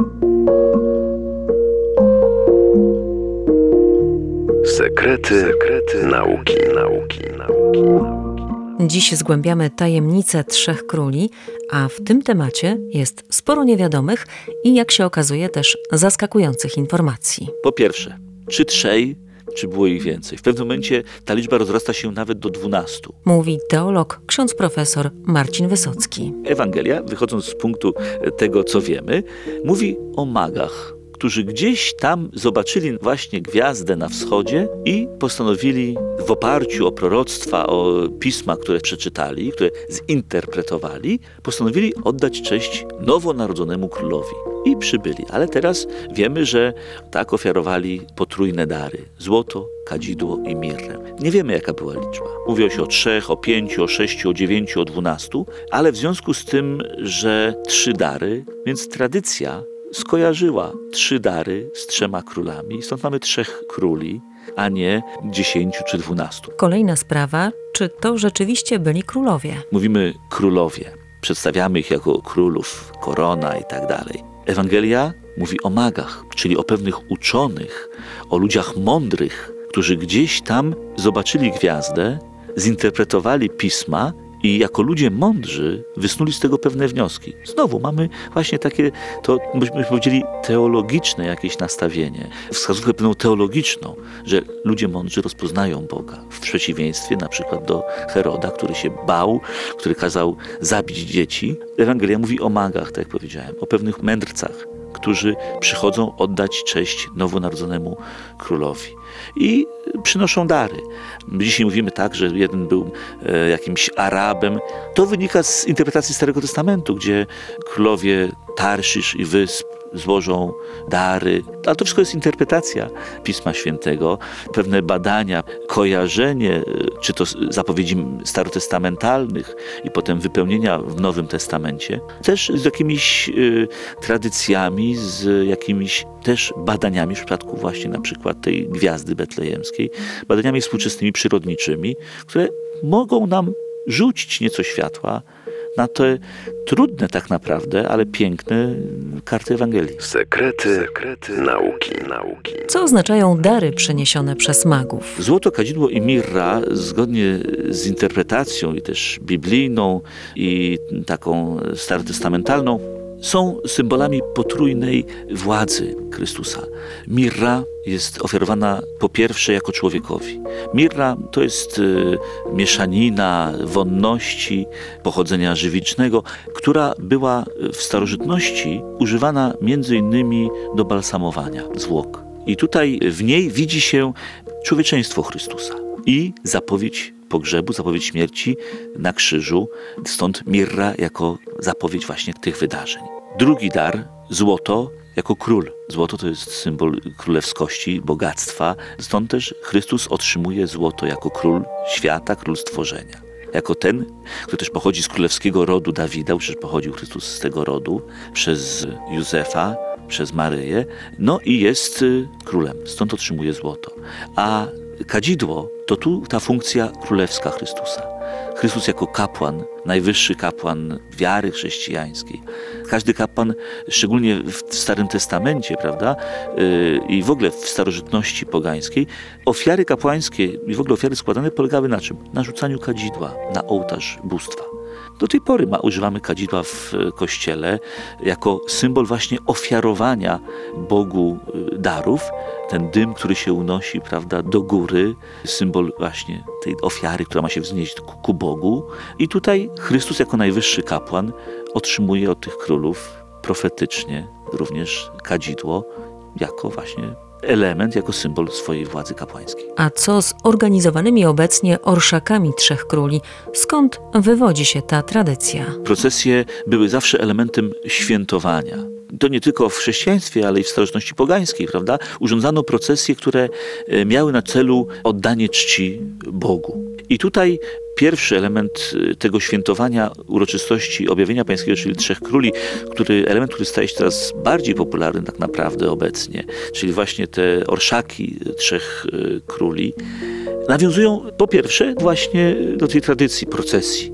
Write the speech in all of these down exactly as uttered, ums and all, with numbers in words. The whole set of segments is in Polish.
Sekrety, sekrety nauki, nauki, nauki. Dziś zgłębiamy tajemnice Trzech Króli, a w tym temacie jest sporo niewiadomych i, jak się okazuje, też zaskakujących informacji. Po pierwsze, czy trzej, czy było ich więcej? W pewnym momencie ta liczba rozrasta się nawet do dwunastu. Mówi teolog, ksiądz profesor Marcin Wysocki. Ewangelia, wychodząc z punktu tego, co wiemy, mówi o magach, którzy gdzieś tam zobaczyli właśnie gwiazdę na wschodzie i postanowili w oparciu o proroctwa, o pisma, które przeczytali, które zinterpretowali, postanowili oddać cześć nowonarodzonemu królowi. I przybyli. Ale teraz wiemy, że tak ofiarowali potrójne dary. Złoto, kadzidło i mirrę. Nie wiemy, jaka była liczba. Mówiło się o trzech, o pięciu, o sześciu, o dziewięciu, o dwunastu, ale w związku z tym, że trzy dary, więc tradycja skojarzyła trzy dary z trzema królami. Stąd mamy trzech króli, a nie dziesięciu czy dwunastu. Kolejna sprawa, czy to rzeczywiście byli królowie? Mówimy królowie. Przedstawiamy ich jako królów, korona i tak dalej. Ewangelia mówi o magach, czyli o pewnych uczonych, o ludziach mądrych, którzy gdzieś tam zobaczyli gwiazdę, zinterpretowali pisma i jako ludzie mądrzy wysnuli z tego pewne wnioski. Znowu mamy właśnie takie, to byśmy powiedzieli, teologiczne jakieś nastawienie, wskazówkę pewną teologiczną, że ludzie mądrzy rozpoznają Boga. W przeciwieństwie na przykład do Heroda, który się bał, który kazał zabić dzieci. Ewangelia mówi o magach, tak jak powiedziałem, o pewnych mędrcach, którzy przychodzą oddać cześć nowonarodzonemu królowi. I przynoszą dary. Dzisiaj mówimy tak, że jeden był e, jakimś Arabem. To wynika z interpretacji Starego Testamentu, gdzie królowie Tarszysz i wysp złożą dary. Ale to wszystko jest interpretacja Pisma Świętego, pewne badania, kojarzenie, czy to zapowiedzi starotestamentalnych i potem wypełnienia w Nowym Testamencie, też z jakimiś y, tradycjami, z jakimiś też badaniami w przypadku właśnie na przykład tej gwiazdy betlejemskiej, badaniami współczesnymi, przyrodniczymi, które mogą nam rzucić nieco światła na te trudne tak naprawdę, ale piękne karty Ewangelii. Sekrety, sekrety nauki, nauki. Co oznaczają dary przeniesione przez magów? Złoto, kadzidło i mirra, zgodnie z interpretacją i też biblijną i taką starotestamentalną, są symbolami potrójnej władzy Chrystusa. Mirra jest ofiarowana po pierwsze jako człowiekowi. Mirra to jest y, mieszanina wonności pochodzenia żywicznego, która była w starożytności używana między innymi do balsamowania zwłok. I tutaj w niej widzi się człowieczeństwo Chrystusa i zapowiedź pogrzebu, zapowiedź śmierci na krzyżu, stąd mirra jako zapowiedź właśnie tych wydarzeń. Drugi dar, złoto jako król. Złoto to jest symbol królewskości, bogactwa, stąd też Chrystus otrzymuje złoto jako król świata, król stworzenia. Jako ten, który też pochodzi z królewskiego rodu Dawida, przecież pochodził Chrystus z tego rodu, przez Józefa, przez Maryję, no i jest królem, stąd otrzymuje złoto. A kadzidło to tu ta funkcja królewska Chrystusa. Chrystus jako kapłan, najwyższy kapłan wiary chrześcijańskiej. Każdy kapłan, szczególnie w Starym Testamencie, prawda, yy, i w ogóle w starożytności pogańskiej, ofiary kapłańskie i w ogóle ofiary składane polegały na czym? Na rzucaniu kadzidła na ołtarz bóstwa. Do tej pory ma, używamy kadzidła w kościele jako symbol właśnie ofiarowania Bogu darów. Ten dym, który się unosi, prawda, do góry, symbol właśnie tej ofiary, która ma się wznieść ku, ku Bogu. I tutaj Chrystus jako najwyższy kapłan otrzymuje od tych królów profetycznie również kadzidło jako właśnie element, jako symbol swojej władzy kapłańskiej. A co z organizowanymi obecnie orszakami Trzech Króli? Skąd wywodzi się ta tradycja? Procesje były zawsze elementem świętowania. To nie tylko w chrześcijaństwie, ale i w starożytności pogańskiej, prawda? Urządzano procesje, które miały na celu oddanie czci Bogu. I tutaj pierwszy element tego świętowania uroczystości objawienia pańskiego, czyli Trzech Króli, który, element, który staje się coraz bardziej popularny tak naprawdę obecnie, czyli właśnie te orszaki Trzech Króli, nawiązują po pierwsze właśnie do tej tradycji procesji.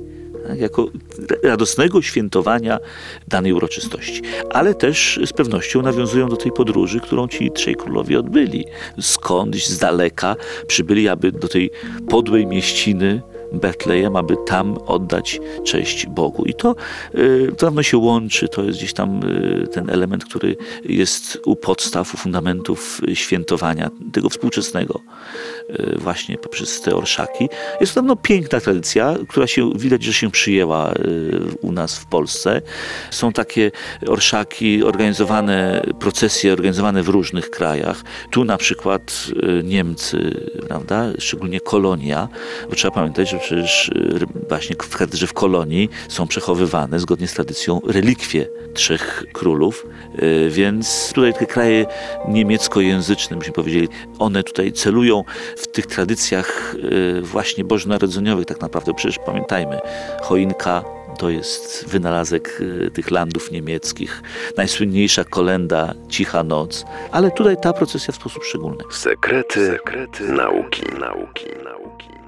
tak, jako radosnego świętowania danej uroczystości. Ale też z pewnością nawiązują do tej podróży, którą ci trzej królowie odbyli. Skądś z daleka przybyli, aby do tej podłej mieściny Betlejem, aby tam oddać cześć Bogu. I to y, dawno się łączy, to jest gdzieś tam y, ten element, który jest u podstaw, u fundamentów świętowania tego współczesnego y, właśnie poprzez te orszaki. Jest to no, piękna tradycja, która się widać, że się przyjęła y, u nas w Polsce. Są takie orszaki organizowane, procesje organizowane w różnych krajach. Tu na przykład y, Niemcy, prawda, szczególnie Kolonia, bo trzeba pamiętać, że przecież właśnie w katedrze w Kolonii są przechowywane zgodnie z tradycją relikwie trzech królów, więc tutaj te kraje niemieckojęzyczne, byśmy powiedzieli, one tutaj celują w tych tradycjach właśnie bożonarodzeniowych tak naprawdę. Przecież pamiętajmy, choinka to jest wynalazek tych landów niemieckich, najsłynniejsza kolenda Cicha Noc, ale tutaj ta procesja w sposób szczególny. Sekrety, Sekrety nauki, nauki, nauki.